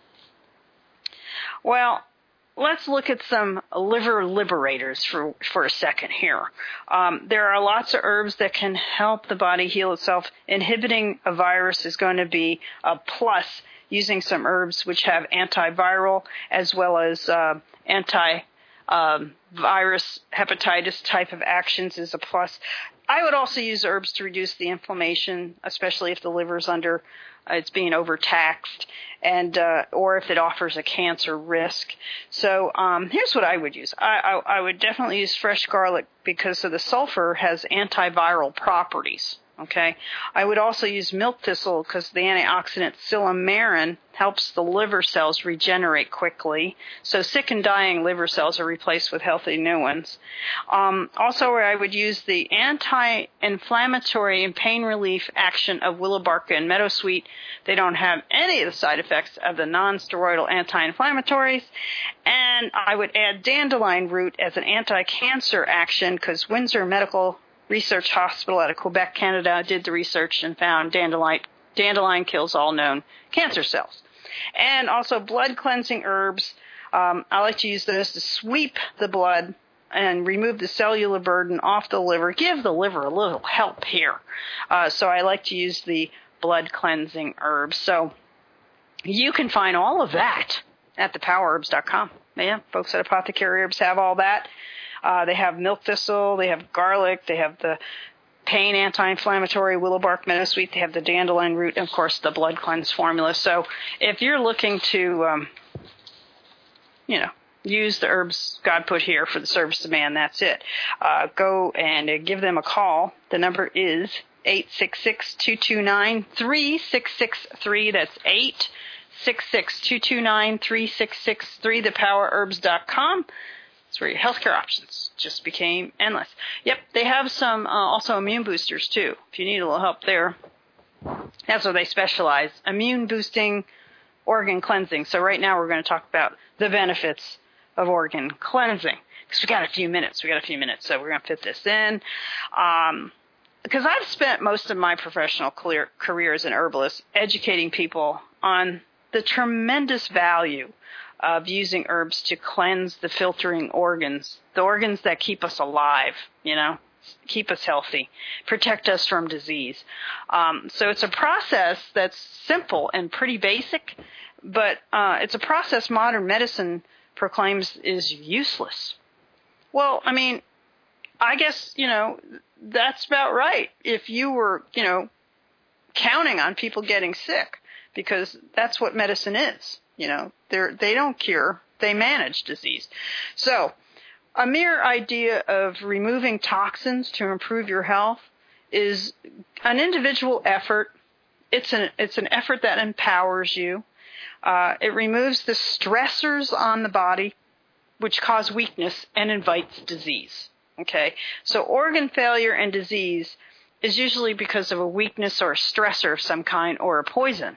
Well, let's look at some liver liberators for, for a second here. Um, there are lots of herbs that can help the body heal itself. Inhibiting a virus is going to be a plus. Using some herbs which have antiviral as well as uh, anti um, virus hepatitis type of actions is a plus. I would also use herbs to reduce the inflammation, especially if the liver's under uh, it's being overtaxed, and uh, or if it offers a cancer risk. So um, here's what I would use. I, I, I would definitely use fresh garlic because of the sulfur has antiviral properties. Okay, I would also use milk thistle because the antioxidant silymarin helps the liver cells regenerate quickly. So sick and dying liver cells are replaced with healthy new ones. Um, also, I would use the anti-inflammatory and pain relief action of willow bark and meadowsweet. They don't have any of the side effects of the non-steroidal anti-inflammatories. And I would add dandelion root as an anti-cancer action because Windsor Medical Research Hospital out of Quebec, Canada, did the research and found dandelion, Dandelion kills all known cancer cells. And also blood cleansing herbs. Um, I like to use those to sweep the blood and remove the cellular burden off the liver, give the liver a little help here. Uh, so I like to use the blood cleansing herbs. So you can find all of that at the power herbs dot com. Yeah, folks at Apothecary Herbs have all that. Uh, they have milk thistle, they have garlic, they have the pain anti-inflammatory willow bark meadowsweet, they have the dandelion root, and of course the blood cleanse formula. So if you're looking to, um, you know, use the herbs God put here for the service of man, that's it. Uh, go and uh, give them a call. The number is eight six six, two two nine, three six six three. That's eight six six, two two nine, three six six three, the power herbs dot com. That's where your healthcare options just became endless. Yep, they have some uh, also immune boosters, too, if you need a little help there. That's where they specialize, immune boosting, organ cleansing. So right now we're going to talk about the benefits of organ cleansing. Because we got a few minutes. We got a few minutes, so we're going to fit this in. Um, because I've spent most of my professional career, career as an herbalist educating people on the tremendous value of using herbs to cleanse the filtering organs, the organs that keep us alive, you know, keep us healthy, protect us from disease. Um, so it's a process that's simple and pretty basic, but uh, it's a process modern medicine proclaims is useless. Well, I mean, I guess, you know, that's about right. If you were, you know, counting on people getting sick, because that's what medicine is. You know, they're, they don't cure, they manage disease. So a mere idea of removing toxins to improve your health is an individual effort. It's an, it's an effort that empowers you. Uh, it removes the stressors on the body, which cause weakness and invites disease. Okay, so organ failure and disease is usually because of a weakness or a stressor of some kind or a poison.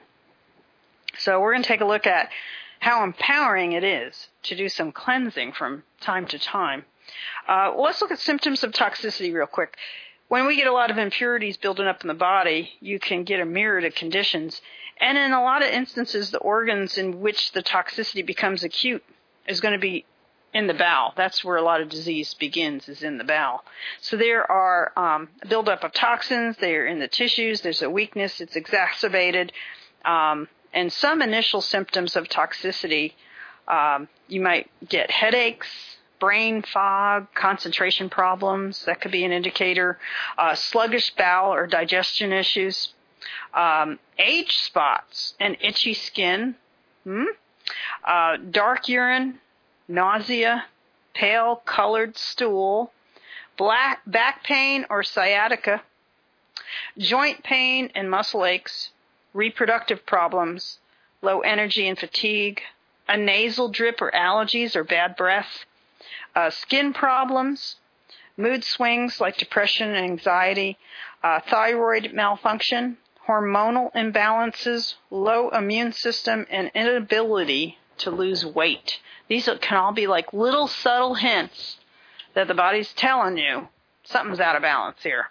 So we're going to take a look at how empowering it is to do some cleansing from time to time. Uh, well, let's look at symptoms of toxicity real quick. When we get a lot of impurities building up in the body, you can get a myriad of conditions. And in a lot of instances, the organs in which the toxicity becomes acute is going to be in the bowel. That's where a lot of disease begins, is in the bowel. So there are um, a buildup of toxins. They're in the tissues. There's a weakness. It's exacerbated. Um, and some initial symptoms of toxicity, um, you might get headaches, brain fog, concentration problems. That could be an indicator. Uh, sluggish bowel or digestion issues. Um, age spots and itchy skin. Hmm? Uh, dark urine, nausea, pale colored stool, black back pain or sciatica, joint pain and muscle aches, reproductive problems, low energy and fatigue, a nasal drip or allergies or bad breath, uh, skin problems, mood swings like depression and anxiety, uh, thyroid malfunction, hormonal imbalances, low immune system, and inability to lose weight. These can all be like little subtle hints that the body's telling you something's out of balance here.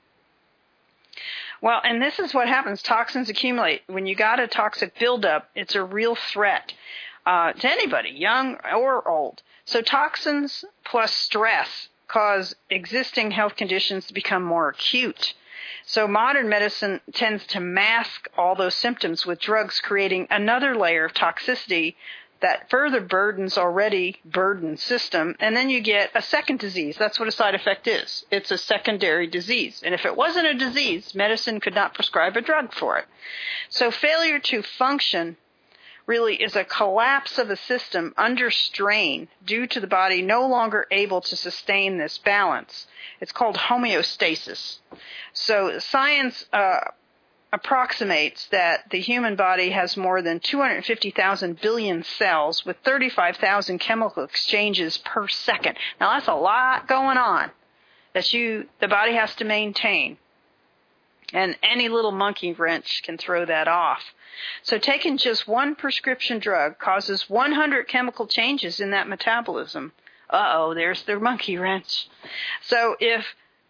Well, and this is what happens. Toxins accumulate. When you got a toxic buildup, it's a real threat uh, to anybody, young or old. So toxins plus stress cause existing health conditions to become more acute. So modern medicine tends to mask all those symptoms with drugs, creating another layer of toxicity that further burdens already burdened system, and then you get a second disease. That's what a side effect is. It's a secondary disease. And if it wasn't a disease, medicine could not prescribe a drug for it. So failure to function really is a collapse of a system under strain due to the body no longer able to sustain this balance. It's called homeostasis. So science uh, approximates that the human body has more than two hundred fifty thousand billion cells with thirty-five thousand chemical exchanges per second. Now that's a lot going on that you the body has to maintain. And any little monkey wrench can throw that off. So taking just one prescription drug causes one hundred chemical changes in that metabolism. Uh-oh, there's the monkey wrench. So if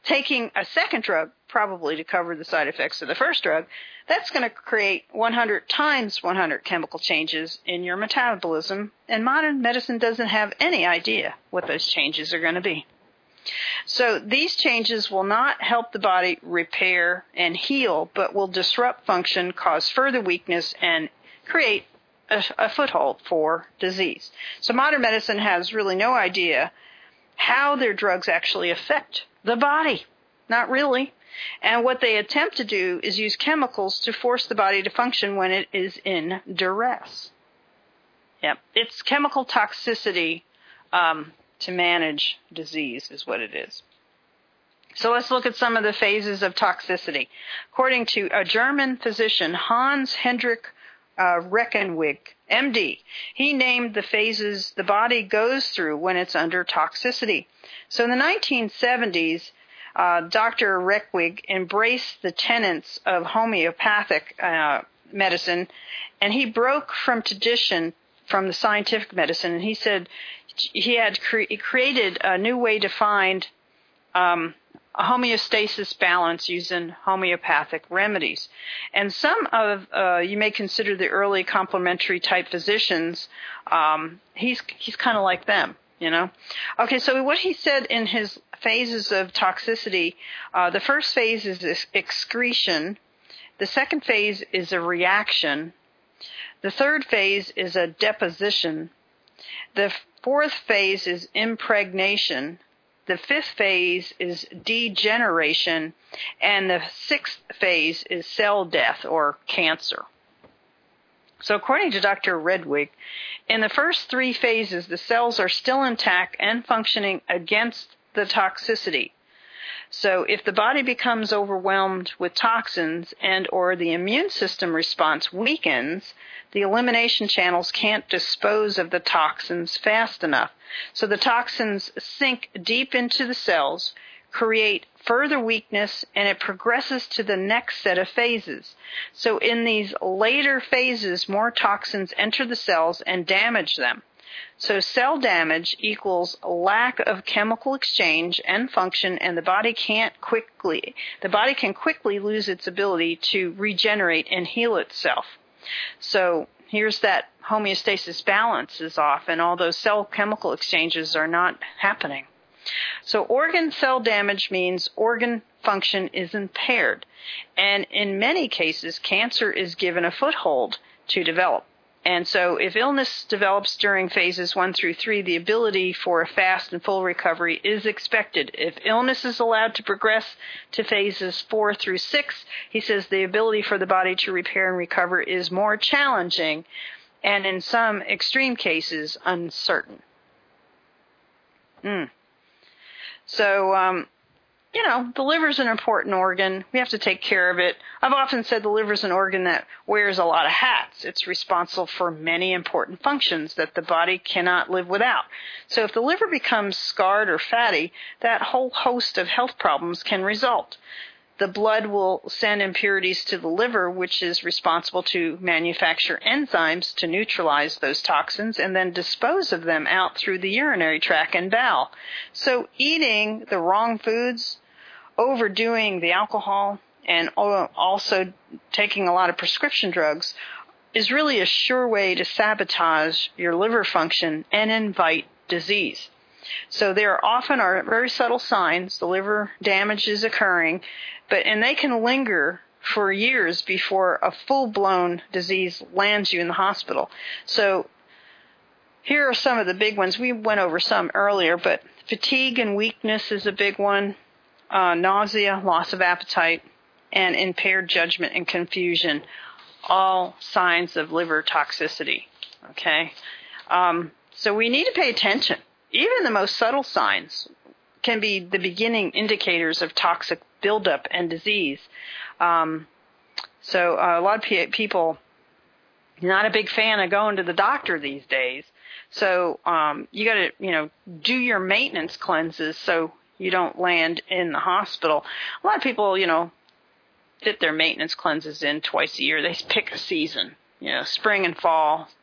taking a second drug, probably to cover the side effects of the first drug, that's going to create one hundred times one hundred chemical changes in your metabolism, and modern medicine doesn't have any idea what those changes are going to be. So these changes will not help the body repair and heal, but will disrupt function, cause further weakness, and create a, a foothold for disease. So modern medicine has really no idea how their drugs actually affect the body. Not really. And what they attempt to do is use chemicals to force the body to function when it is in duress. Yep. It's chemical toxicity um, to manage disease is what it is. So let's look at some of the phases of toxicity. According to a German physician, Hans Hendrik uh, Reckenweg, M D, he named the phases the body goes through when it's under toxicity. So in the nineteen seventies, uh, Doctor Reckenweg embraced the tenets of homeopathic uh, medicine, and he broke from tradition from the scientific medicine, and he said he had cre- created a new way to find um, a homeostasis balance using homeopathic remedies. And some of, uh, you may consider the early complementary type physicians, um, he's, he's kind of like them, you know. Okay, so what he said in his phases of toxicity, uh, the first phase is this excretion. The second phase is a reaction. The third phase is a deposition. The fourth phase is impregnation. The fifth phase is degeneration. And the sixth phase is cell death or cancer. So according to Doctor Redwig, in the first three phases, the cells are still intact and functioning against the toxicity. So if the body becomes overwhelmed with toxins and or the immune system response weakens, the elimination channels can't dispose of the toxins fast enough. So the toxins sink deep into the cells, create further weakness, and it progresses to the next set of phases. So in these later phases, more toxins enter the cells and damage them. So cell damage equals lack of chemical exchange and function, and the body can't quickly, the body can quickly lose its ability to regenerate and heal itself. So here's that homeostasis balance is off, and all those cell chemical exchanges are not happening. So organ cell damage means organ function is impaired, and in many cases, cancer is given a foothold to develop. And so if illness develops during phases one through three, the ability for a fast and full recovery is expected. If illness is allowed to progress to phases four through six, he says the ability for the body to repair and recover is more challenging and in some extreme cases uncertain. Mm. So, um, you know, the liver's an important organ. We have to take care of it. I've often said the liver's an organ that wears a lot of hats. It's responsible for many important functions that the body cannot live without. So if the liver becomes scarred or fatty, that whole host of health problems can result. The blood will send impurities to the liver, which is responsible to manufacture enzymes to neutralize those toxins and then dispose of them out through the urinary tract and bowel. So eating the wrong foods, overdoing the alcohol, and also taking a lot of prescription drugs is really a sure way to sabotage your liver function and invite disease. So there often are very subtle signs the liver damage is occurring, but and they can linger for years before a full-blown disease lands you in the hospital. So here are some of the big ones. We went over some earlier, but fatigue and weakness is a big one. Uh, nausea, loss of appetite, and impaired judgment and confusion, all signs of liver toxicity. Okay, um, so we need to pay attention. Even the most subtle signs can be the beginning indicators of toxic buildup and disease. Um, so uh, a lot of pe- people not a big fan of going to the doctor these days. So um, you got to, you know, do your maintenance cleanses so you don't land in the hospital. A lot of people, you know, fit their maintenance cleanses in twice a year. They pick a season, you know, spring and fall.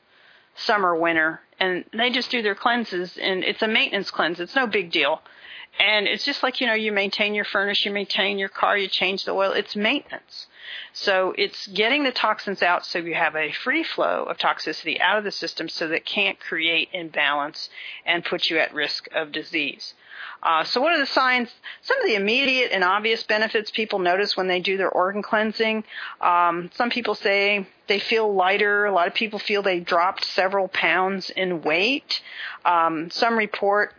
summer, winter, and they just do their cleanses, and it's a maintenance cleanse. It's no big deal. And it's just like, you know, you maintain your furnace, you maintain your car, you change the oil. It's maintenance. So it's getting the toxins out so you have a free flow of toxicity out of the system so that it can't create imbalance and put you at risk of disease. Uh, so what are the signs? Some of the immediate and obvious benefits people notice when they do their organ cleansing. Um, some people say they feel lighter. A lot of people feel they dropped several pounds in weight. Um, some report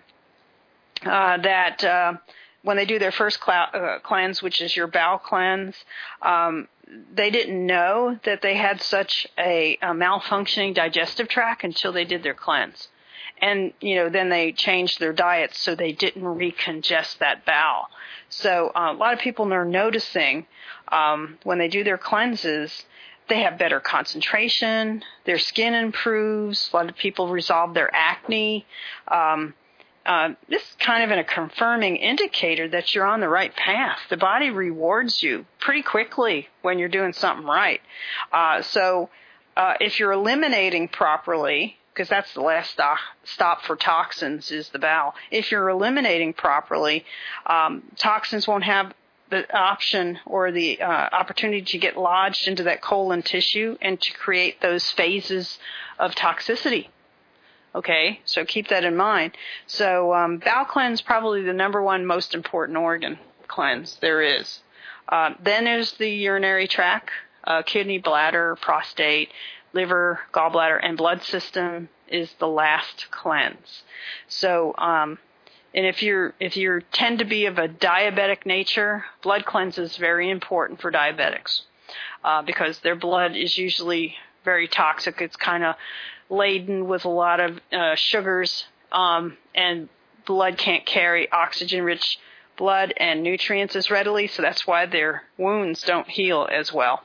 uh, that uh, when they do their first cl- uh, cleanse, which is your bowel cleanse, um, they didn't know that they had such a, a malfunctioning digestive tract until they did their cleanse. And, you know, then they changed their diets so they didn't recongest that bowel. So uh, a lot of people are noticing um, when they do their cleanses, they have better concentration, their skin improves, a lot of people resolve their acne. Um, uh, this is kind of a confirming indicator that you're on the right path. The body rewards you pretty quickly when you're doing something right. Uh, so uh, if you're eliminating properly, because that's the last stop, stop for toxins is the bowel. If you're eliminating properly, um, toxins won't have the option or the uh, opportunity to get lodged into that colon tissue and to create those phases of toxicity. Okay, so keep that in mind. So um, bowel cleanse probably the number one most important organ cleanse there is. Uh, then there's the urinary tract, uh, kidney, bladder, prostate, liver, gallbladder, and blood system is the last cleanse. So, um, and if you're if you tend to be of a diabetic nature, blood cleanse is very important for diabetics uh, because their blood is usually very toxic. It's kind of laden with a lot of uh, sugars, um, and blood can't carry oxygen-rich blood and nutrients as readily, so that's why their wounds don't heal as well.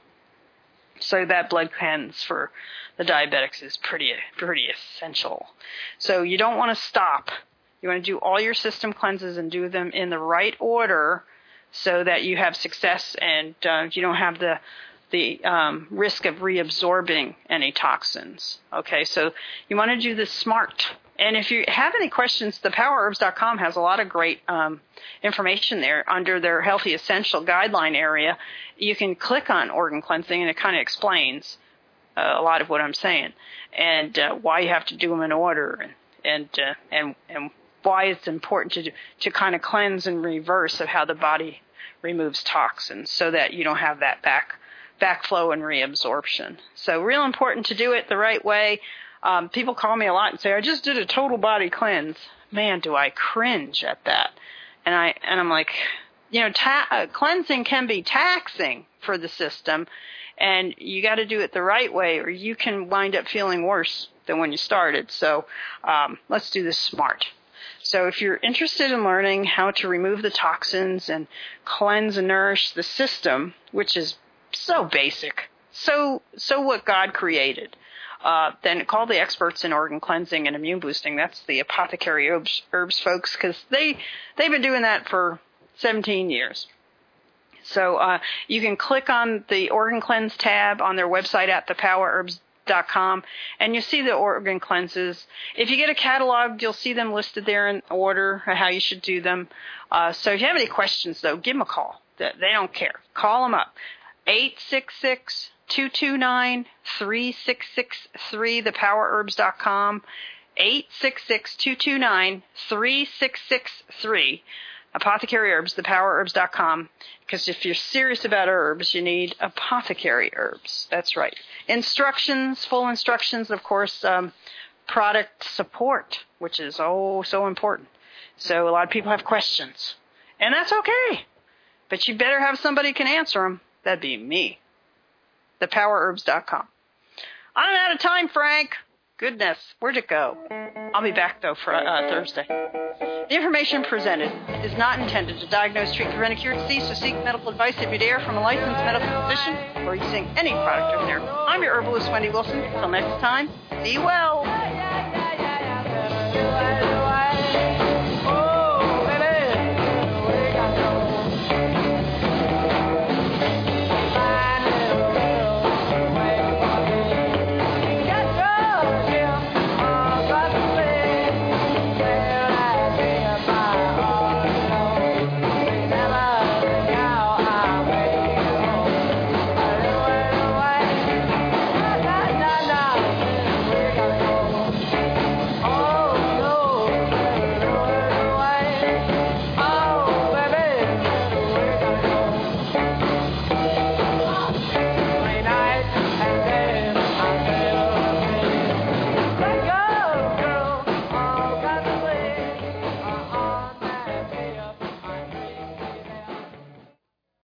So that blood cleanse for the diabetics is pretty pretty essential. So you don't want to stop. You want to do all your system cleanses and do them in the right order so that you have success and uh, you don't have the the um, risk of reabsorbing any toxins. Okay, so you want to do this smart. And if you have any questions, the power herbs dot com has a lot of great um, information there under their Healthy Essential guideline area. You can click on organ cleansing, and it kind of explains uh, a lot of what I'm saying and uh, why you have to do them in order and and uh, and, and why it's important to do, to kind of cleanse and reverse of how the body removes toxins so that you don't have that back backflow and reabsorption. So real important to do it the right way. Um, people call me a lot and say, I just did a total body cleanse. Man, do I cringe at that. And, I, and I'm like, you know, ta- uh, cleansing can be taxing for the system, and you got to do it the right way or you can wind up feeling worse than when you started. So um, let's do this smart. So if you're interested in learning how to remove the toxins and cleanse and nourish the system, which is so basic, so so what God created, Uh, then call the experts in organ cleansing and immune boosting. That's the Apothecary Herbs, herbs folks, because they, they've been doing that for seventeen years. So uh, you can click on the organ cleanse tab on their website at the power herbs dot com, and you see the organ cleanses. If you get a catalog, you'll see them listed there in order, how you should do them. Uh, so if you have any questions, though, give them a call. They don't care. Call them up. eight six six, two two nine, three six six three, the power herbs dot com, eight six six, two two nine, three six six three, Apothecary Herbs, the power herbs dot com, because if you're serious about herbs, you need Apothecary Herbs. That's right. Instructions, full instructions, of course, um, product support, which is oh so important. So a lot of people have questions, and that's okay, but you better have somebody who can answer them. That'd be me. the power herbs dot com. I'm out of time, Frank. Goodness, where'd it go? I'll be back, though, for uh, Thursday. The information presented is not intended to diagnose, treat, prevent, or cure disease, so seek medical advice if you dare from a licensed medical physician or using any product over there. I'm your herbalist, Wendy Wilson. Until next time, be well.